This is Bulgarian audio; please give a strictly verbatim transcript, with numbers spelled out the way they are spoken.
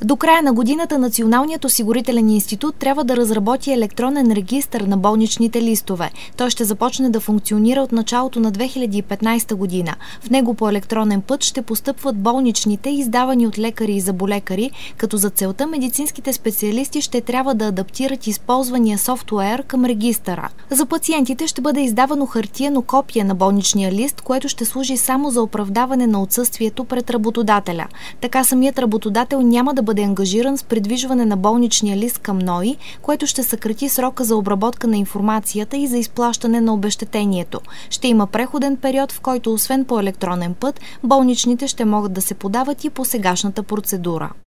До края на годината Националният осигурителен институт трябва да разработи електронен регистър на болничните листове. Той ще започне да функционира от началото на две хиляди и петнадесета година. В него по електронен път ще постъпват болничните, издавани от лекари и зъболекари, като за целта медицинските специалисти ще трябва да адаптират използвания софтуер към регистъра. За пациентите ще бъде издавано хартиено копие на болничния лист, което ще служи само за оправдаване на отсъствието пред работодателя. Така самият работодател няма да бъде ангажиран с придвижване на болничния лист към НОИ, което ще съкрати срока за обработка на информацията и за изплащане на обезщетението. Ще има преходен период, в който освен по електронен път, болничните ще могат да се подават и по сегашната процедура.